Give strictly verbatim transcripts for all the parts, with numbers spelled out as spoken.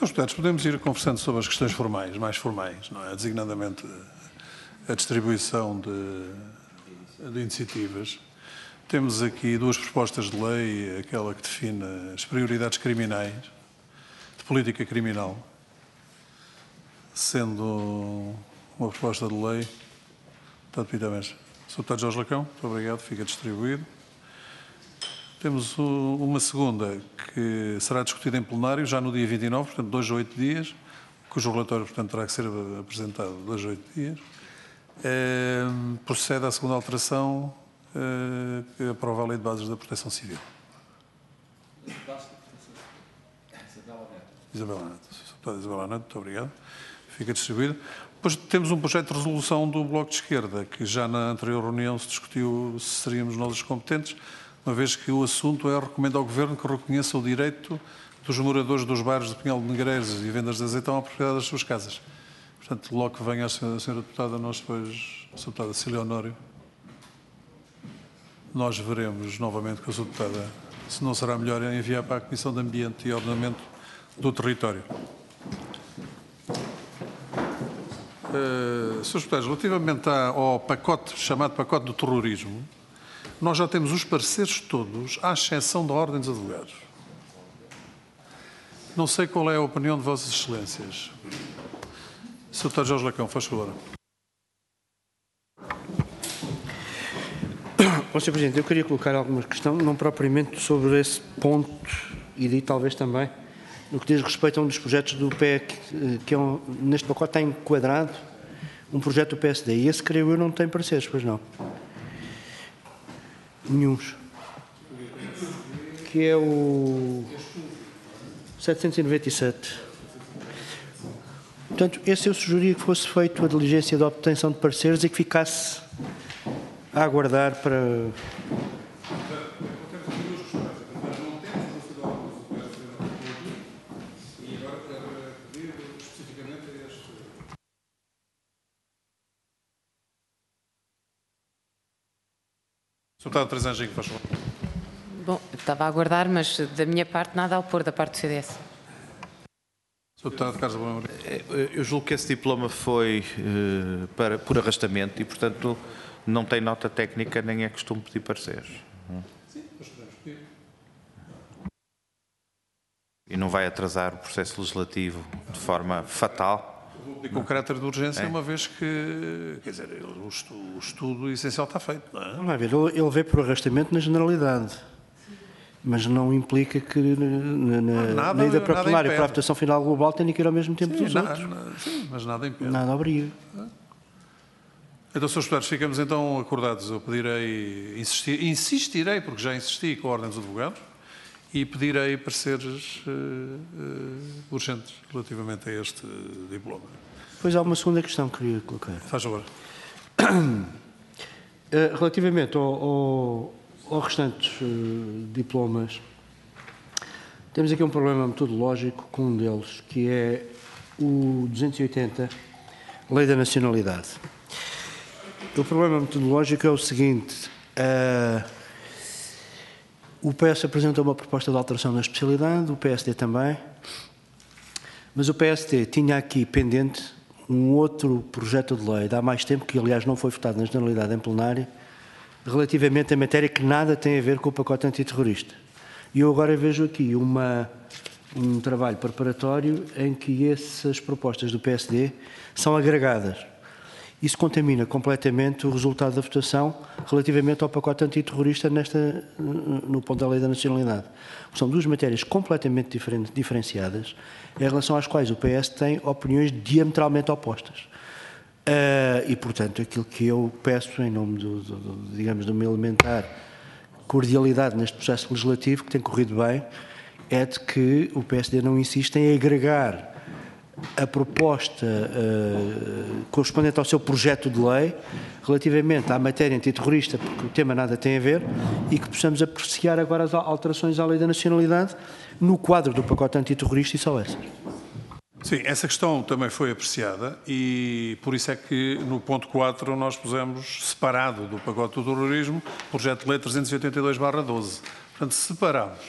senhores Deputados, podemos ir conversando sobre as questões formais, mais formais, não é? Designadamente a distribuição de, de iniciativas. Temos aqui duas propostas de lei, aquela que define as prioridades criminais, de política criminal, sendo uma proposta de lei. Deputado Pita Mestre. senhor Deputado Jorge Lacão, muito obrigado, fica distribuído. Temos o, uma segunda que será discutida em plenário já no dia vinte e nove, portanto, dois a oito dias, cujo relatório, portanto, terá que ser apresentado dois a oito dias. É, procede à segunda alteração, é, que aprova a Lei de Bases da Proteção Civil. Isabela Neto. Deputada Isabela Neto, muito obrigado. Fica distribuído. Depois temos um projeto de resolução do Bloco de Esquerda, que já na anterior reunião se discutiu se seríamos nós os competentes, uma vez que o assunto é recomenda ao Governo que reconheça o direito dos moradores dos bairros de Pinhal de Negreiros e vendas de azeitão à propriedade das suas casas. Portanto, logo que venha a senhora, a senhora Deputada, nós depois, a senhora Deputada Cília Honório, nós veremos novamente com a senhora Deputada se não será melhor enviar para a Comissão de Ambiente e Ordenamento do Território. Uh, senhores Deputados, relativamente ao pacote, chamado pacote do terrorismo, nós já temos os pareceres todos, à exceção da Ordem dos Advogados. Não sei qual é a opinião de Vossas Excelências. senhor Deputado Jorge Lacão, faz favor. senhor Presidente, eu queria colocar alguma questão, não propriamente sobre esse ponto, e daí talvez também, no que diz respeito a um dos projetos do P E C, que é um, neste pacote está enquadrado um projeto do P S D. E esse, creio eu, não tem pareceres, pois não? Nenhuns. Que é o setecentos e noventa e sete. Portanto, esse eu sugeria que fosse feito a diligência de obtenção de pareceres e que ficasse a aguardar para... senhor Deputado Teresa Anjinho, faz favor. Bom, estava a aguardar, mas da minha parte nada a opor da parte do C D S. senhor Deputado Carlos Abrão. Eu julgo que esse diploma foi uh, para, por arrastamento e, portanto, não tem nota técnica nem é costume pedir pareceres. Sim, mas podemos pedir. E não vai atrasar o processo legislativo de forma fatal. E com caráter de urgência, é. uma vez que, quer dizer, o estudo, o estudo essencial está feito, não é? Não vai ver, ele vê por arrastamento na generalidade, mas não implica que na, na, nada, na ida para plenário para a votação final global tenha que ir ao mesmo tempo sim, dos na, outros. Na, sim, mas nada impede. Nada obriga. Então, senhores Deputados, ficamos então acordados. Eu pedirei, insistir, insistirei, porque já insisti com a Ordem dos Advogados, e pedirei pareceres uh, uh, urgentes relativamente a este uh, diploma. Pois há uma segunda questão que queria colocar. Faz favor. Uh, relativamente ao, ao, ao restantes uh, diplomas, temos aqui um problema metodológico com um deles, que é o duzentos e oitenta, Lei da Nacionalidade. O problema metodológico é o seguinte: uh, o P S apresentou uma proposta de alteração na especialidade, o P S D também, mas o P S D tinha aqui pendente um outro projeto de lei de há mais tempo, que aliás não foi votado na generalidade em plenário, relativamente a matéria que nada tem a ver com o pacote antiterrorista. E eu agora vejo aqui uma, um trabalho preparatório em que essas propostas do P S D são agregadas. Isso contamina completamente o resultado da votação relativamente ao pacote antiterrorista nesta, no ponto da Lei da Nacionalidade. São duas matérias completamente diferentes, diferenciadas, em relação às quais o P S tem opiniões diametralmente opostas. Uh, e, portanto, aquilo que eu peço, em nome, do, do, do, digamos, de uma elementar cordialidade neste processo legislativo, que tem corrido bem, é de que o P S D não insista em agregar a proposta uh, correspondente ao seu projeto de lei relativamente à matéria antiterrorista, porque o tema nada tem a ver, e que possamos apreciar agora as alterações à Lei da Nacionalidade no quadro do pacote antiterrorista e só essas. Sim, essa questão também foi apreciada e por isso é que no ponto quatro nós pusemos separado do pacote do terrorismo o projeto de lei trezentos e oitenta e dois barra doze. Portanto, separamos.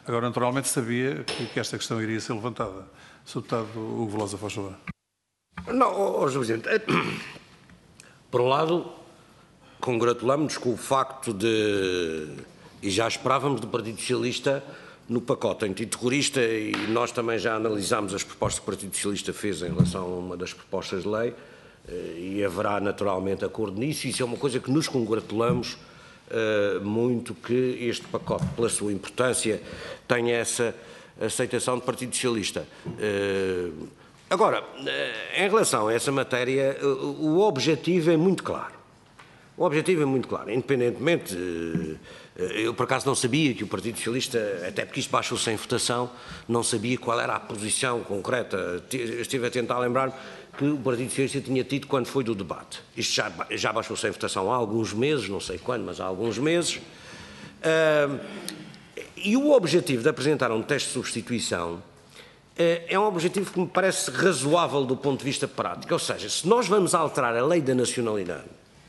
Agora, naturalmente, sabia que, que esta questão iria ser levantada. senhor Deputado Hugo Velosa, faz favor. Não, ó, senhor Presidente, por um lado, congratulamos-nos com o facto de, e já esperávamos do Partido Socialista no pacote antiterrorista, e nós também já analisámos as propostas que o Partido Socialista fez em relação a uma das propostas de lei, e haverá naturalmente acordo nisso. Isso é uma coisa que nos congratulamos uh, muito, que este pacote, pela sua importância, tenha essa aceitação do Partido Socialista. Uh, agora, uh, em relação a essa matéria, uh, o objetivo é muito claro. O objetivo é muito claro, independentemente, uh, eu por acaso não sabia que o Partido Socialista, até porque isto baixou-se em votação, não sabia qual era a posição concreta. Estive a tentar lembrar-me que o Partido Socialista tinha tido quando foi do debate. Isto já, já baixou-se em votação há alguns meses, não sei quando, mas há alguns meses. Uh, e o objetivo de apresentar um teste de substituição uh, é um objetivo que me parece razoável do ponto de vista prático. Ou seja, se nós vamos alterar a lei da nacionalidade,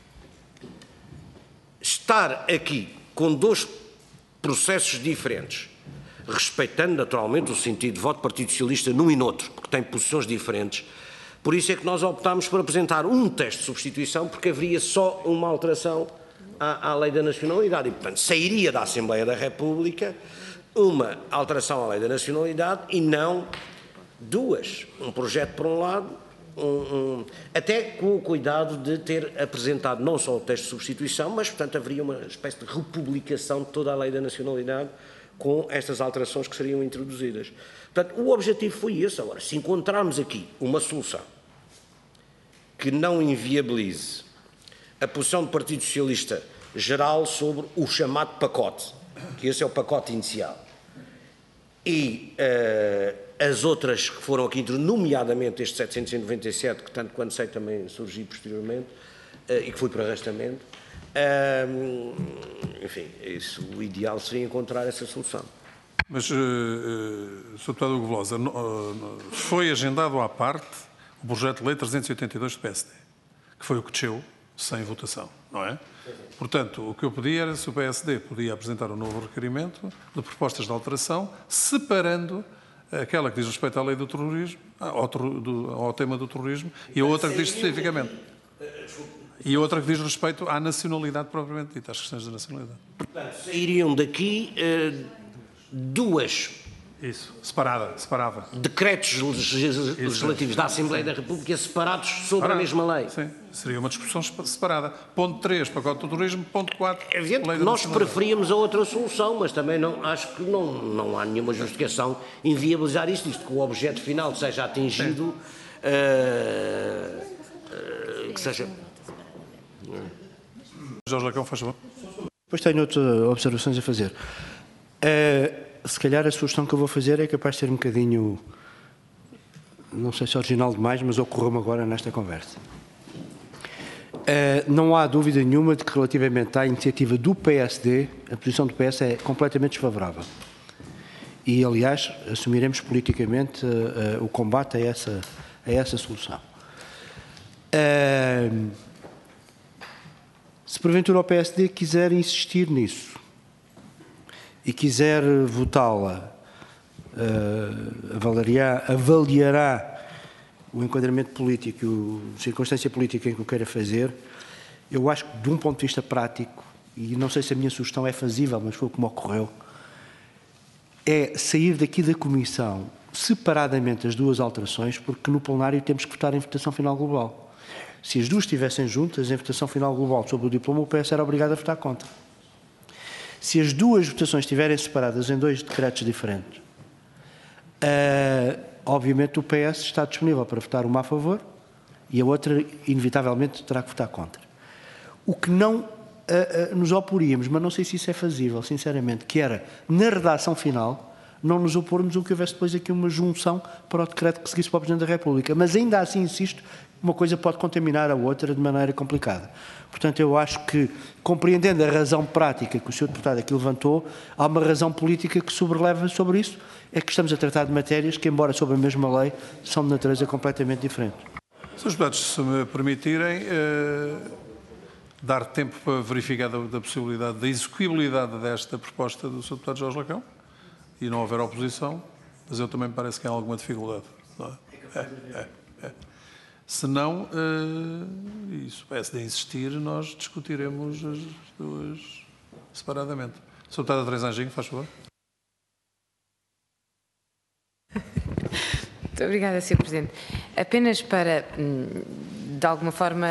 estar aqui com dois processos diferentes, respeitando naturalmente o sentido de voto do Partido Socialista num e noutro, porque tem posições diferentes. Por isso é que nós optámos por apresentar um teste de substituição, porque haveria só uma alteração à, à lei da nacionalidade. E, portanto, sairia da Assembleia da República uma alteração à lei da nacionalidade e não duas. Um projeto por um lado, um, um, até com o cuidado de ter apresentado não só o teste de substituição, mas, portanto, haveria uma espécie de republicação de toda a lei da nacionalidade com estas alterações que seriam introduzidas. Portanto, o objetivo foi esse. Agora, se encontrarmos aqui uma solução que não inviabilize a posição do Partido Socialista geral sobre o chamado pacote, que esse é o pacote inicial, e uh, as outras que foram aqui, nomeadamente este setecentos e noventa e sete, que tanto quanto sei também surgiu posteriormente, uh, e que foi para arrastamento, uh, enfim, isso, o ideal seria encontrar essa solução. Mas, uh, uh, senhor Deputado Hugo Velosa, uh, uh, foi agendado à parte o projeto de lei trezentos e oitenta e dois do P S D, que foi o que desceu sem votação, não é? Portanto, o que eu pedi era se o P S D podia apresentar um novo requerimento de propostas de alteração, separando aquela que diz respeito à lei do terrorismo, ao, do, ao tema do terrorismo, e a outra que diz especificamente. E a outra que diz respeito à nacionalidade propriamente dita, às questões da nacionalidade. Portanto, sairiam daqui uh, duas. Isso, separada, separada. Decretos legislativos da Assembleia da República separados sobre Separado. a mesma lei. Sim, seria uma discussão separada. Ponto três, pacote do turismo. Ponto quatro, é evidente que nós preferíamos a outra solução, mas também não, acho que não, não há nenhuma justificação em viabilizar isto, isto que o objeto final seja atingido, uh, uh, que seja... Jorge Lacão, faz favor. Depois tenho outras observações a fazer. Uh, se calhar a sugestão que eu vou fazer é capaz de ser um bocadinho, não sei se original demais, mas ocorreu-me agora nesta conversa. Uh, não há dúvida nenhuma de que relativamente à iniciativa do P S D, a posição do P S é completamente desfavorável. E, aliás, assumiremos politicamente uh, uh, o combate a essa, a essa solução. Uh, se porventura o P S D quiser insistir nisso, e quiser votá-la, uh, avaliará, avaliará o enquadramento político, a circunstância política em que o queira fazer. Eu acho que, de um ponto de vista prático, e não sei se a minha sugestão é fazível, mas foi como ocorreu, é sair daqui da Comissão separadamente as duas alterações, porque no plenário temos que votar em votação final global. Se as duas estivessem juntas, em votação final global sobre o diploma, o P S era obrigado a votar contra. Se as duas votações estiverem separadas em dois decretos diferentes, uh, obviamente o P S está disponível para votar uma a favor e a outra, inevitavelmente, terá que votar contra. O que não uh, uh, nos oporíamos, mas não sei se isso é fazível, sinceramente, que era, na redação final, não nos opormos o que houvesse depois aqui uma junção para o decreto que seguisse para o Presidente da República. Mas ainda assim, insisto, uma coisa pode contaminar a outra de maneira complicada. Portanto, eu acho que, compreendendo a razão prática que o senhor Deputado aqui levantou, há uma razão política que sobreleva sobre isso, é que estamos a tratar de matérias que, embora sobre a mesma lei, são de natureza completamente diferente. senhores Deputados, se me permitirem, eh, dar tempo para verificar da, da possibilidade, da execuibilidade desta proposta do senhor Deputado Jorge Lacão, e não houver oposição, mas eu também me parece que há alguma dificuldade. Não é? É, é, é. Se não, uh, e se o P S D insistir, nós discutiremos as duas separadamente. senhor Deputado Teresa Anjinho, faz favor. Muito obrigada, senhor Presidente. Apenas para, de alguma forma,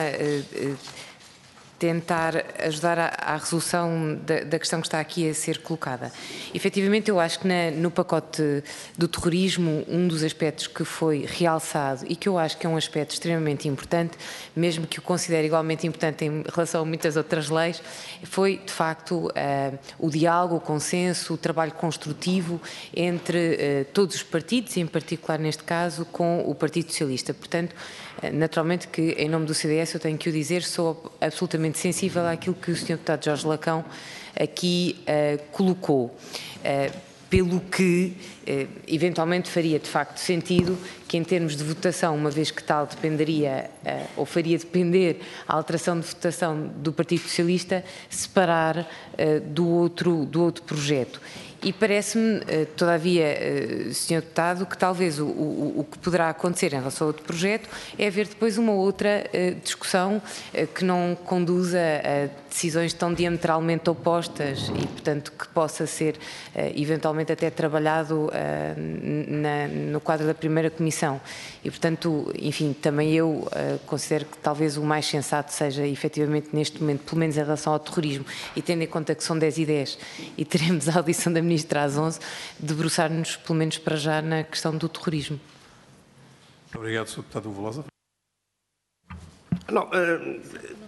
tentar ajudar à resolução da, da questão que está aqui a ser colocada. Efetivamente, eu acho que na, no pacote do terrorismo, um dos aspectos que foi realçado e que eu acho que é um aspecto extremamente importante, mesmo que o considere igualmente importante em relação a muitas outras leis, foi, de facto, uh, o diálogo, o consenso, o trabalho construtivo entre uh, todos os partidos, e em particular, neste caso, com o Partido Socialista. Portanto, uh, naturalmente que, em nome do C D S, eu tenho que o dizer, sou absolutamente sensível àquilo que o senhor Deputado Jorge Lacão aqui uh, colocou, uh, pelo que uh, eventualmente faria de facto sentido que, em termos de votação, uma vez que tal dependeria uh, ou faria depender a alteração de votação do Partido Socialista, separar uh, do outro, do outro projeto. E parece-me, todavia, senhor Deputado, que talvez o, o, o que poderá acontecer em relação a outro projeto é haver depois uma outra uh, discussão uh, que não conduza a decisões tão diametralmente opostas e, portanto, que possa ser uh, eventualmente até trabalhado uh, na, no quadro da primeira comissão. E, portanto, enfim, também eu uh, considero que talvez o mais sensato seja, efetivamente, neste momento, pelo menos em relação ao terrorismo, e tendo em conta que são dez e dez e teremos a audição da Ministra às onze, debruçar-nos, pelo menos para já, na questão do terrorismo. Obrigado, senhor Deputado Velosa. Não, uh,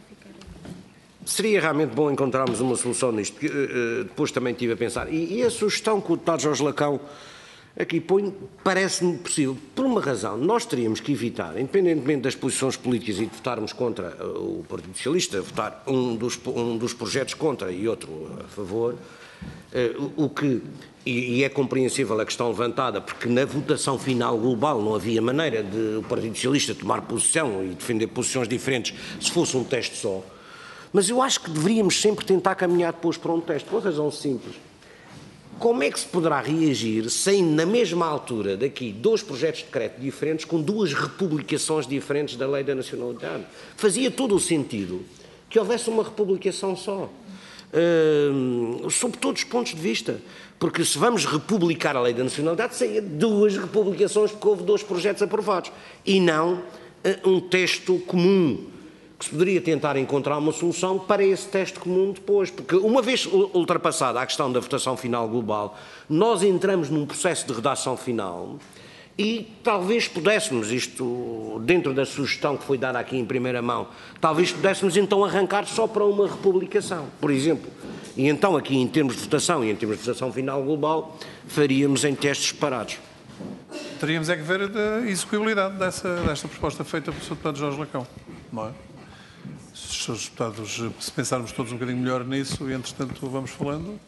seria realmente bom encontrarmos uma solução nisto, porque uh, depois também estive a pensar, e, e a sugestão que o Deputado Jorge Lacão aqui põe parece-me possível, por uma razão. Nós teríamos que evitar, independentemente das posições políticas e de votarmos contra o Partido Socialista, votar um dos, um dos projetos contra e outro a favor, Uh, o que, e, e é compreensível a questão levantada, porque na votação final global não havia maneira de o Partido Socialista tomar posição e defender posições diferentes se fosse um teste só, mas eu acho que deveríamos sempre tentar caminhar depois para um teste, por uma razão simples. Como é que se poderá reagir sem, na mesma altura, daqui, dois projetos de decreto diferentes com duas republicações diferentes da Lei da Nacionalidade? Fazia todo o sentido que houvesse uma republicação só. Uh, sob todos os pontos de vista, porque se vamos republicar a Lei da Nacionalidade, seria duas republicações porque houve dois projetos aprovados e não uh, um texto comum, que se poderia tentar encontrar uma solução para esse texto comum depois, porque uma vez ultrapassada a questão da votação final global, nós entramos num processo de redação final e talvez pudéssemos, isto dentro da sugestão que foi dada aqui em primeira mão, talvez pudéssemos então arrancar só para uma republicação, por exemplo. E então aqui em termos de votação e em termos de votação final global, faríamos em testes separados. Teríamos é que ver a execuibilidade dessa, desta proposta feita pelo senhor Deputado Jorge Lacão, não é? Se os senhores deputados, se pensarmos todos um bocadinho melhor nisso e entretanto vamos falando...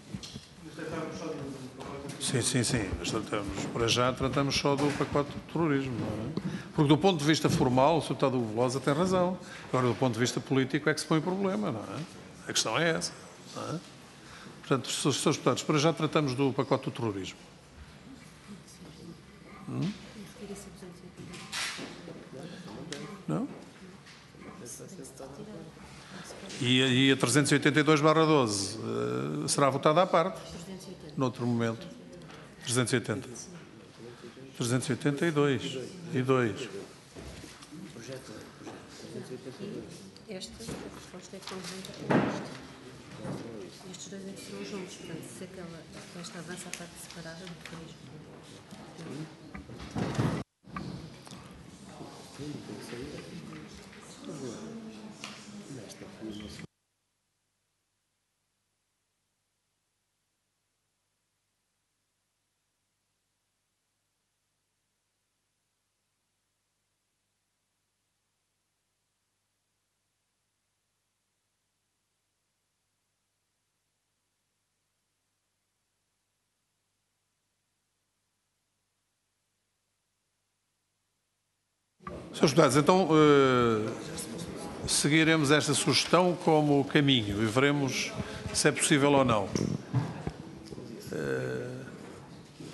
Sim, sim, sim, mas tratamos, para já tratamos só do pacote do terrorismo, não é? Porque do ponto de vista formal, o senhor Deputado Velosa tem razão. Agora, do ponto de vista político é que se põe o problema, não é? A questão é essa, não é? Portanto, os senhores deputados, para já tratamos do pacote do terrorismo. Hum? Não? E, e a trezentos e oitenta e dois barra doze uh, será votada à parte, noutro momento. trezentos e oitenta. trezentos e oitenta e dois. E dois. Esta, a resposta é conjunta com esta. Estes dois é que serão juntos, portanto, se aquela, esta avança a parte separada do terrorismo. senhores deputados, então uh, seguiremos esta sugestão como caminho e veremos se é possível ou não. Uh,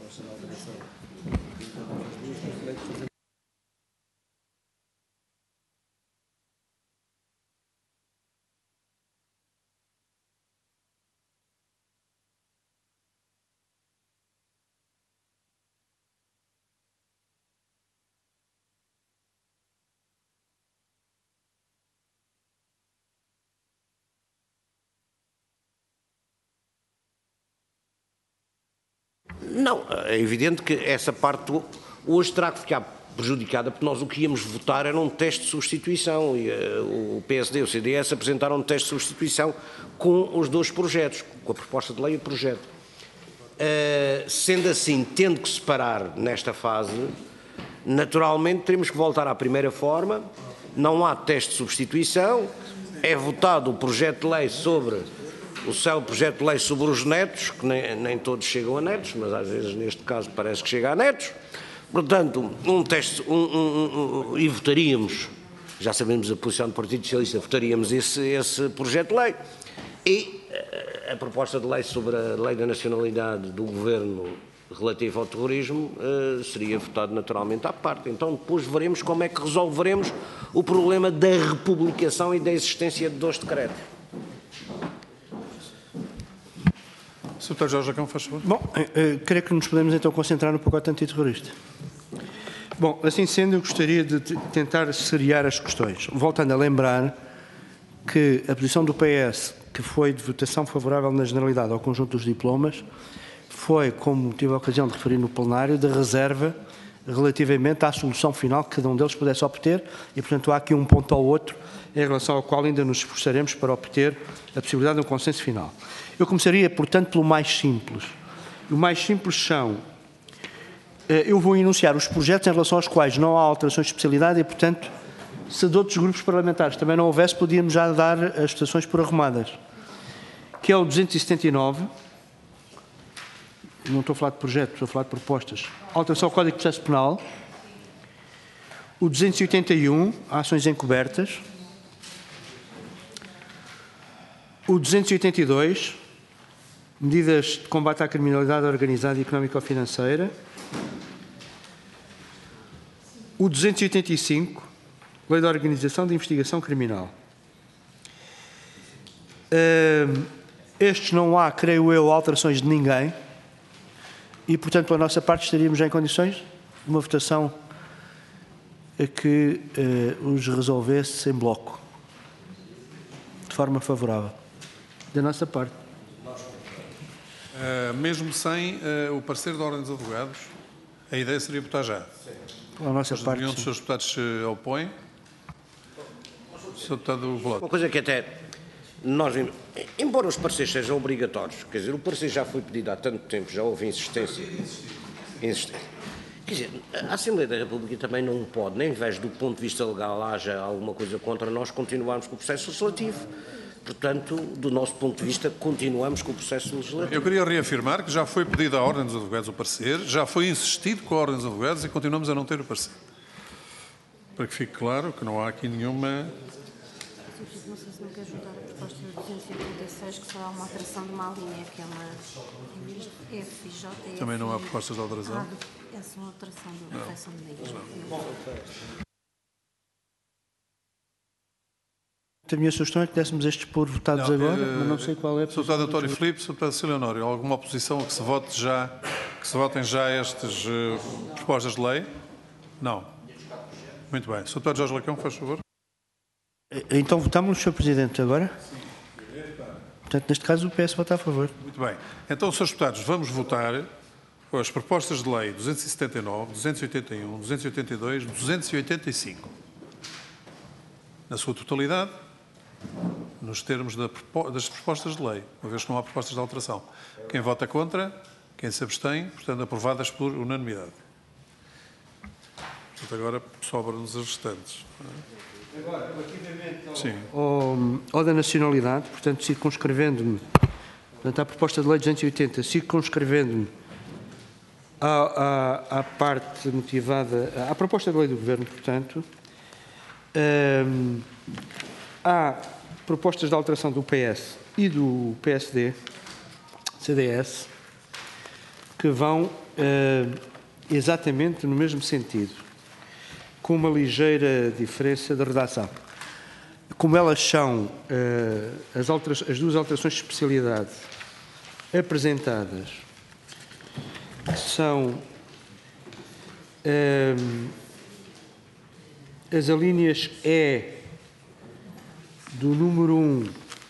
Não, é evidente que essa parte hoje terá que ficar prejudicada, porque nós o que íamos votar era um teste de substituição e uh, o P S D e o C D S apresentaram um teste de substituição com os dois projetos, com a proposta de lei e o projeto. Uh, sendo assim, tendo que separar nesta fase, naturalmente teremos que voltar à primeira forma, não há teste de substituição, é votado o projeto de lei sobre o célebre projeto de lei sobre os netos, que nem, nem todos chegam a netos, mas às vezes neste caso parece que chega a netos. Portanto, um teste, um, um, um, e votaríamos, já sabemos a posição do Partido Socialista, votaríamos esse, esse projeto de lei. E a, a proposta de lei sobre a lei da nacionalidade do Governo relativa ao terrorismo uh, seria votada naturalmente à parte. Então depois veremos como é que resolveremos o problema da republicação e da existência de dois decretos. Secretário Jorge Lacão, faz favor. Bom, eh, creio que nos podemos então concentrar no pacote antiterrorista. Bom, assim sendo, eu gostaria de tentar seriar as questões. Voltando a lembrar que a posição do P S, que foi de votação favorável na generalidade ao conjunto dos diplomas, foi, como tive a ocasião de referir no plenário, de reserva relativamente à solução final que cada um deles pudesse obter e, portanto, há aqui um ponto ao outro em relação ao qual ainda nos esforçaremos para obter a possibilidade de um consenso final. Eu começaria, portanto, pelo mais simples. O mais simples são, eu vou enunciar os projetos em relação aos quais não há alterações de especialidade e, portanto, se de outros grupos parlamentares também não houvesse, podíamos já dar as votações por arrumadas. Que é o duzentos e setenta e nove, não estou a falar de projetos, estou a falar de propostas. Alteração ao Código de Processo Penal. O duzentos e oitenta e um, ações encobertas. O duzentos e oitenta e dois, medidas de combate à criminalidade organizada e económico-financeira. O duzentos e oitenta e cinco, Lei da Organização de Investigação Criminal. Estes não há, creio eu, alterações de ninguém e, portanto, pela nossa parte estaríamos já em condições de uma votação a que uh, os resolvesse em bloco, de forma favorável, da nossa parte. Uh, mesmo sem uh, o parecer da Ordem dos Advogados, a ideia seria votar já. Pela nossa Mas parte, nenhum dos seus deputados se opõe. senhor Deputado Veloso. Uma coisa que até nós vimos, embora os pareceres sejam obrigatórios, quer dizer, o parecer já foi pedido há tanto tempo, já houve insistência. insistência. Quer dizer, a Assembleia da República também não pode, nem em vez do ponto de vista legal haja alguma coisa contra nós, continuarmos com o processo legislativo. Portanto, do nosso ponto de vista, continuamos com o processo legislativo. Eu queria reafirmar que já foi pedido à Ordem dos Advogados o parecer, já foi insistido com a Ordem dos Advogados e continuamos a não ter o parecer. Para que fique claro que não há aqui nenhuma... Não sei se não quer juntar a proposta de duzentos e oitenta e seis, que só há uma alteração de uma linha, que é uma... em vez de F e J, é Também não há F... propostas de alteração? Ah, é só uma alteração de reflexão de meios. a minha sugestão é que dessemos estes por votados Não, agora, eh, mas não sei qual é. senhor Deputado António Filipe, senhor Deputado Silionório, alguma oposição a que se vote já, que se votem já estas uh, propostas de lei? Não. Muito bem. senhor Deputado Jorge Lacão, faz favor. Então votamos, senhor Presidente, agora? Portanto, neste caso, o P S vota a favor. Muito bem. Então, senhores deputados, vamos votar as propostas de lei duzentos e setenta e nove, duzentos e oitenta e um, duzentos e oitenta e dois, duzentos e oitenta e cinco. Na sua totalidade, nos termos da, das propostas de lei, uma vez que não há propostas de alteração. Quem vota contra, quem se abstém, portanto, aprovadas por unanimidade. Portanto, agora sobram-nos as restantes. Agora, relativamente ao, Sim. ao, ao da nacionalidade, portanto, circunscrevendo-me, portanto, à proposta de lei duzentos e oitenta, circunscrevendo-me à, à, à parte motivada, à proposta de lei do Governo, portanto, hum, há propostas de alteração do P S e do P S D, C D S, que vão eh, exatamente no mesmo sentido, com uma ligeira diferença de redação. Como elas são eh, as, altera- as duas alterações de especialidade apresentadas, que são eh, as alíneas E do número um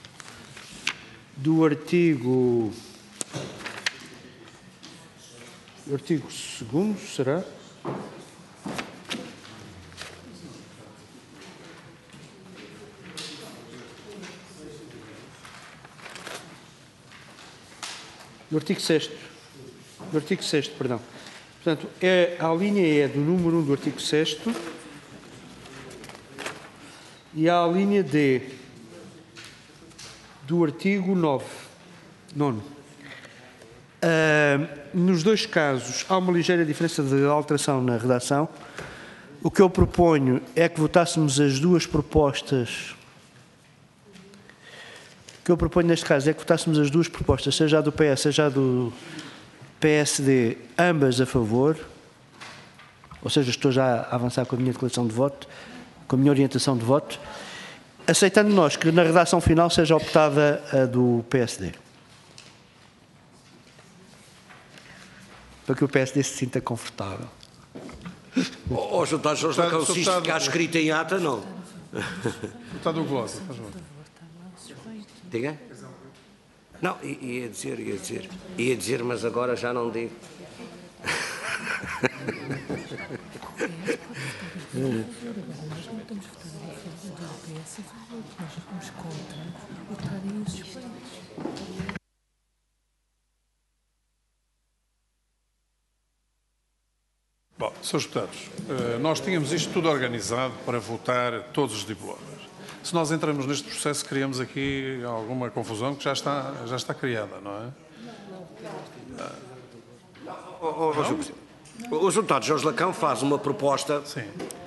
do artigo do artigo segundo, será? Do artigo sexto. Do artigo sexto, perdão. Portanto, é, a linha é do número um do artigo sexto e há a linha D do artigo nove, nono. Uh, nos dois casos, há uma ligeira diferença de alteração na redação. O que eu proponho é que votássemos as duas propostas. O que eu proponho neste caso é que votássemos as duas propostas, seja a do P S, seja a do P S D, ambas a favor. Ou seja, estou já a avançar com a minha declaração de voto, com a minha orientação de voto, aceitando nós que na redação final seja optada a do P S D. Para que o P S D se sinta confortável. Ó, Sr. Deputado Jorge Lacão, se isto ficar escrito em ata, não. Deputado Veloso, faz favor. Diga? Não, ia dizer, ia dizer. Ia dizer, mas agora já não digo. Bom, senhores deputados, nós tínhamos isto tudo organizado para votar todos os diplomas. Se nós entramos neste processo, criamos aqui alguma confusão que já está, já está criada, não é? O senhor Deputado Jorge Lacão faz uma proposta. Sim.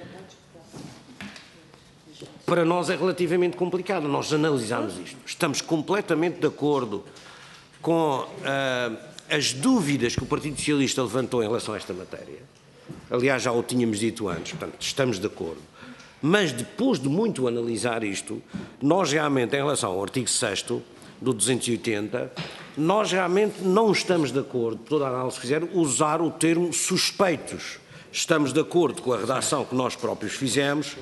Para nós é relativamente complicado. Nós analisámos isto. Estamos completamente de acordo com uh, as dúvidas que o Partido Socialista levantou em relação a esta matéria. Aliás, já o tínhamos dito antes, portanto, estamos de acordo. Mas depois de muito analisar isto, nós realmente, em relação ao artigo sexto do duzentos e oitenta, nós realmente não estamos de acordo, por toda a análise que fizeram, usar o termo suspeitos. Estamos de acordo com a redação que nós próprios fizemos,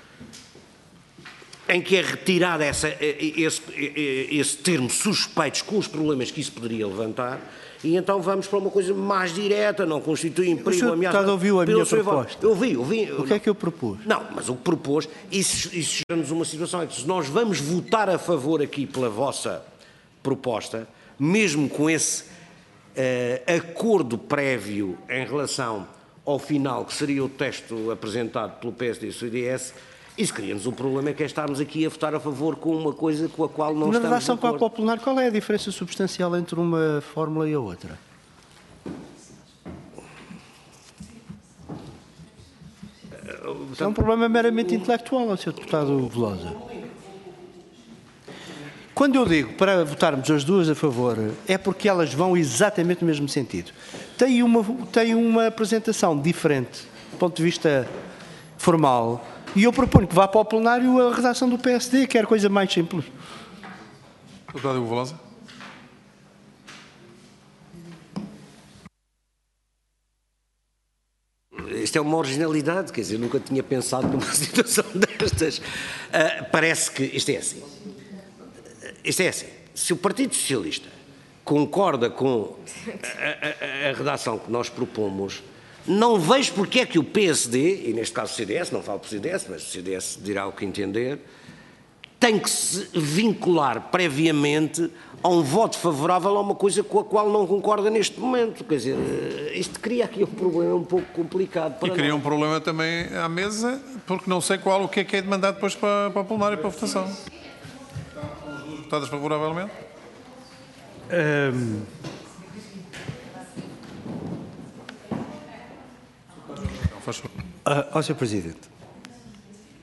em que é retirado essa, esse, esse termo suspeitos com os problemas que isso poderia levantar, e então vamos para uma coisa mais direta, não constitui perigo, ameaça. O senhor deputado ouviu a minha proposta? Eu ouvi, eu ouvi. O que é que eu propus? Não, mas o que propôs, isso, isso gera-nos uma situação, é que se nós vamos votar a favor aqui pela vossa proposta, mesmo com esse uh, acordo prévio em relação ao final, que seria o texto apresentado pelo P S D e o C D S, isso cria-nos um problema, é que é estarmos aqui a votar a favor com uma coisa com a qual não Na estamos redação de para acordo. o plenário, qual é a diferença substancial entre uma fórmula e a outra? É um problema meramente intelectual, senhor Deputado Velosa. Quando eu digo para votarmos as duas a favor, é porque elas vão exatamente no mesmo sentido. Tem uma, tem uma apresentação diferente, do ponto de vista formal, e eu proponho que vá para o plenário a redação do P S D, que é a coisa mais simples. Deputado Veloso. Isto é uma originalidade, quer dizer, nunca tinha pensado numa situação destas. Uh, parece que isto é assim. Isto é assim. Se o Partido Socialista concorda com a, a, a redação que nós propomos, não vejo porque é que o P S D, e neste caso o C D S, não falo para o C D S, mas o C D S dirá o que entender, tem que se vincular previamente a um voto favorável a uma coisa com a qual não concorda neste momento. Quer dizer, isto cria aqui um problema um pouco complicado. Para E cria nós. um problema também à mesa, porque não sei qual o que é que é demandado depois para, para o plenário e para a votação. As duas votadas favoravelmente? Um... Não, faz favor. Uh, ó, senhor Presidente,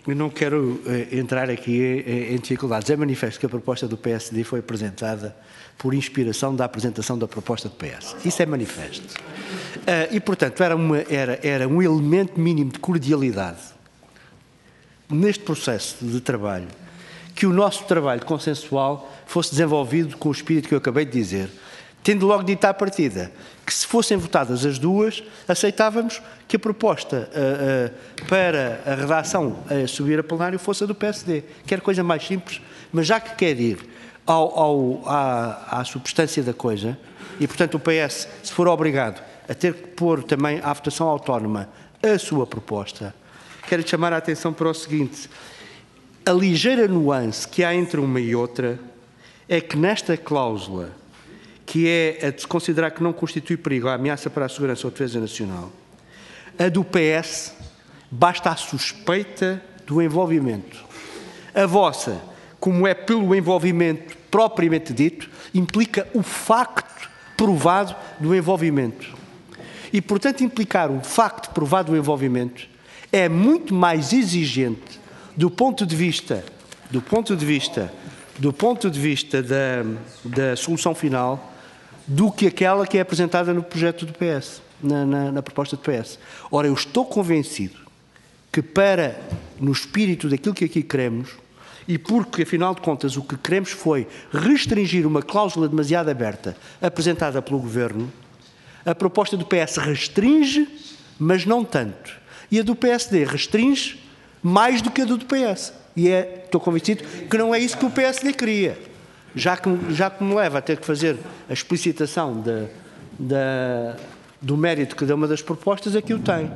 Eu não quero eh, entrar aqui em, em dificuldades. É manifesto que a proposta do P S D foi apresentada por inspiração da apresentação da proposta do P S. Isso é manifesto. Uh, e, portanto, era, uma, era, era um elemento mínimo de cordialidade neste processo de trabalho, que o nosso trabalho consensual fosse desenvolvido com o espírito que eu acabei de dizer, tendo logo dito à partida que, se fossem votadas as duas, aceitávamos que a proposta uh, uh, para a redação a subir a plenário fosse a do P S D, que era coisa mais simples, mas já que quer ir ao, ao, à, à substância da coisa, e portanto o P S, se for obrigado a ter que pôr também à votação autónoma a sua proposta, quero chamar a atenção para o seguinte: a ligeira nuance que há entre uma e outra é que nesta cláusula, que é a de se considerar que não constitui perigo a ameaça para a segurança ou defesa nacional, a do P S basta a suspeita do envolvimento. A vossa, como é pelo envolvimento propriamente dito, implica o facto provado do envolvimento. E, portanto, implicar o facto provado do envolvimento é muito mais exigente do ponto de vista, do ponto de vista, do ponto de vista da, da solução final, do que aquela que é apresentada no projeto do P S, na, na, na proposta do P S. Ora, eu estou convencido que, para, no espírito daquilo que aqui queremos, e porque, afinal de contas, o que queremos foi restringir uma cláusula demasiado aberta apresentada pelo Governo, a proposta do P S restringe, mas não tanto. E a do P S D restringe mais do que a do P S. E é, estou convencido que não é isso que o P S D queria. Já que, já que me leva a ter que fazer a explicitação de, de, do mérito que cada uma das propostas, aqui o tem.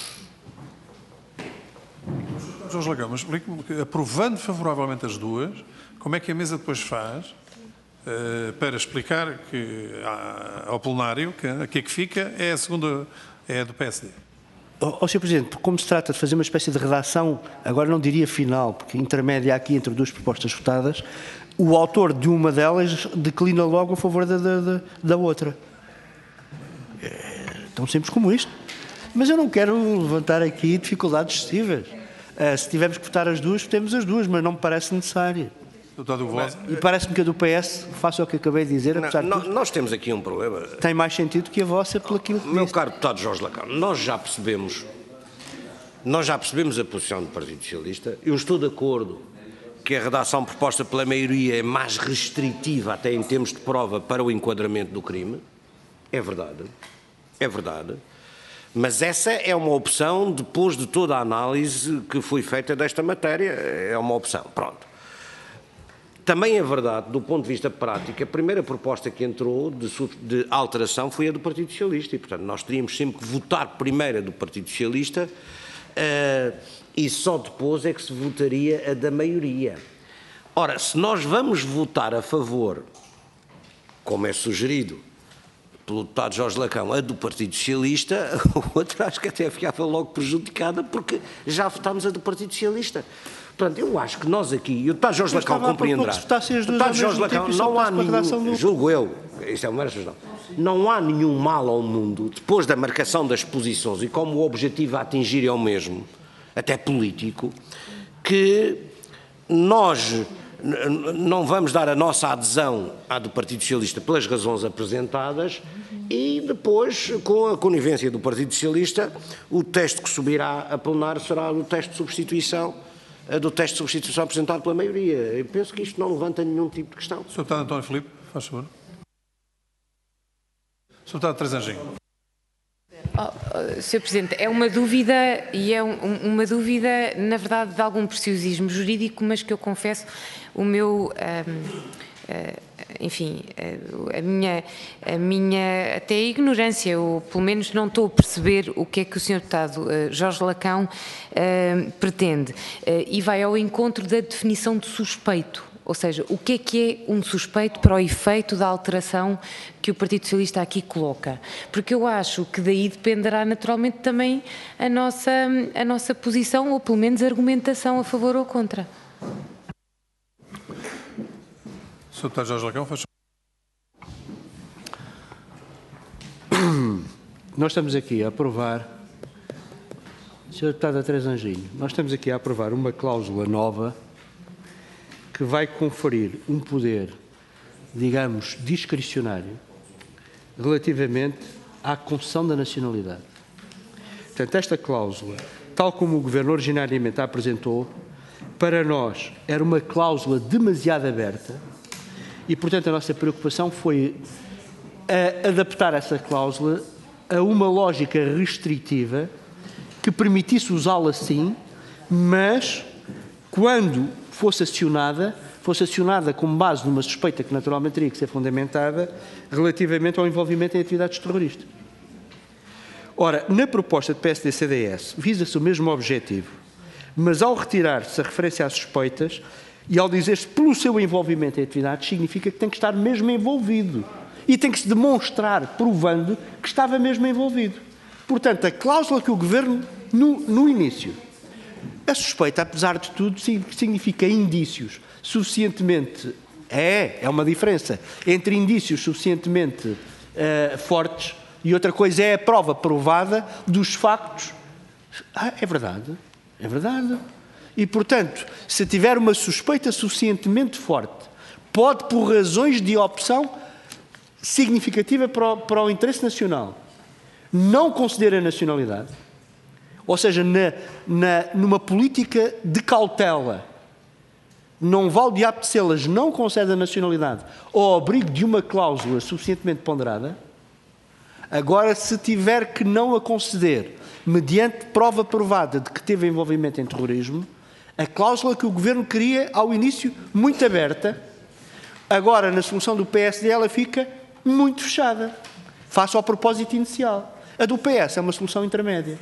Jorge Lacão, mas explique-me, que, aprovando favoravelmente as duas, como é que a mesa depois faz uh, para explicar que, uh, ao plenário que a que, é que fica é a segunda, é a do P S D? Ó oh, senhor Presidente, como se trata de fazer uma espécie de redação, agora não diria final, porque intermédia aqui entre duas propostas votadas, o autor de uma delas declina logo a favor da, da, da outra. É tão simples como isto. Mas eu não quero levantar aqui dificuldades excessivas. Uh, se tivermos que votar as duas, votemos as duas, mas não me parece necessário. Deputado Voz. E parece-me que a do P S, faça o que acabei de dizer, apesar não, de tudo, nós temos aqui um problema. tem mais sentido que a vossa pelo aquilo que Meu disse. caro deputado Jorge Lacão, nós já percebemos, nós já percebemos a posição do Partido Socialista. Eu estou de acordo que a redação proposta pela maioria é mais restritiva, até em termos de prova, para o enquadramento do crime. É verdade, é verdade. Mas essa é uma opção depois de toda a análise que foi feita desta matéria. É uma opção, pronto. Também é verdade, do ponto de vista prático, a primeira proposta que entrou de, de alteração foi a do Partido Socialista e, portanto, nós teríamos sempre que votar primeiro a do Partido Socialista uh, e só depois é que se votaria a da maioria. Ora, se nós vamos votar a favor, como é sugerido pelo deputado Jorge Lacão, a do Partido Socialista, a outra acho que até ficava logo prejudicada porque já votámos a do Partido Socialista. Portanto, eu acho que nós aqui, e o deputado Jorge Lacão compreenderá, o deputado Jorge Lacão, não há nenhum, julgo eu, isto é uma mera sugestão, não há nenhum mal ao mundo, depois da marcação das posições e como o objetivo a atingir é o mesmo, até político, que nós não vamos dar a nossa adesão à do Partido Socialista pelas razões apresentadas e depois, com a conivência do Partido Socialista, o texto que subirá a plenário será o texto de substituição, do texto de substituição apresentado pela maioria. Eu penso que isto não levanta nenhum tipo de questão. senhor Deputado António Filipe, faz favor. senhor Deputado Teresa Anjinho. Oh, senhor Presidente, é uma dúvida, e é um, uma dúvida, na verdade, de algum preciosismo jurídico, mas que eu confesso, o meu, um, uh, enfim, uh, a, minha, a minha até a ignorância, eu pelo menos não estou a perceber o que é que o senhor Deputado uh, Jorge Lacão uh, pretende, uh, e vai ao encontro da definição de suspeito. Ou seja, o que é que é um suspeito para o efeito da alteração que o Partido Socialista aqui coloca? Porque eu acho que daí dependerá naturalmente também a nossa, a nossa posição, ou pelo menos a argumentação a favor ou contra. senhor Deputado Jorge Lacão, faz Nós estamos aqui a aprovar senhora Deputada Teresa Anjinho, nós estamos aqui a aprovar uma cláusula nova que vai conferir um poder, digamos, discricionário relativamente à concessão da nacionalidade. Portanto, esta cláusula, tal como o Governo originariamente a apresentou, para nós era uma cláusula demasiado aberta e, portanto, a nossa preocupação foi a adaptar essa cláusula a uma lógica restritiva que permitisse usá-la sim, mas quando fosse acionada, fosse acionada com base numa suspeita que naturalmente teria que ser fundamentada relativamente ao envolvimento em atividades terroristas. Ora, na proposta de P S D C D S visa-se o mesmo objetivo, mas ao retirar-se a referência às suspeitas e ao dizer-se pelo seu envolvimento em atividades, significa que tem que estar mesmo envolvido e tem que se demonstrar, provando que estava mesmo envolvido. Portanto, a cláusula que o Governo, no, no início, a suspeita, apesar de tudo, significa indícios suficientemente, é, é uma diferença entre indícios suficientemente uh, fortes e outra coisa é a prova provada dos factos. Ah, é verdade, é verdade. E, portanto, se tiver uma suspeita suficientemente forte, pode, por razões de opção significativa para o, para o interesse nacional, não conceder a nacionalidade, ou seja, na, na, numa política de cautela, não vale de apetecê-las, não concede a nacionalidade ao abrigo de uma cláusula suficientemente ponderada. Agora, se tiver que não a conceder, mediante prova provada de que teve envolvimento em terrorismo, a cláusula que o Governo queria, ao início, muito aberta, agora, na solução do P S D, ela fica muito fechada, face ao propósito inicial. A do P S é uma solução intermédia.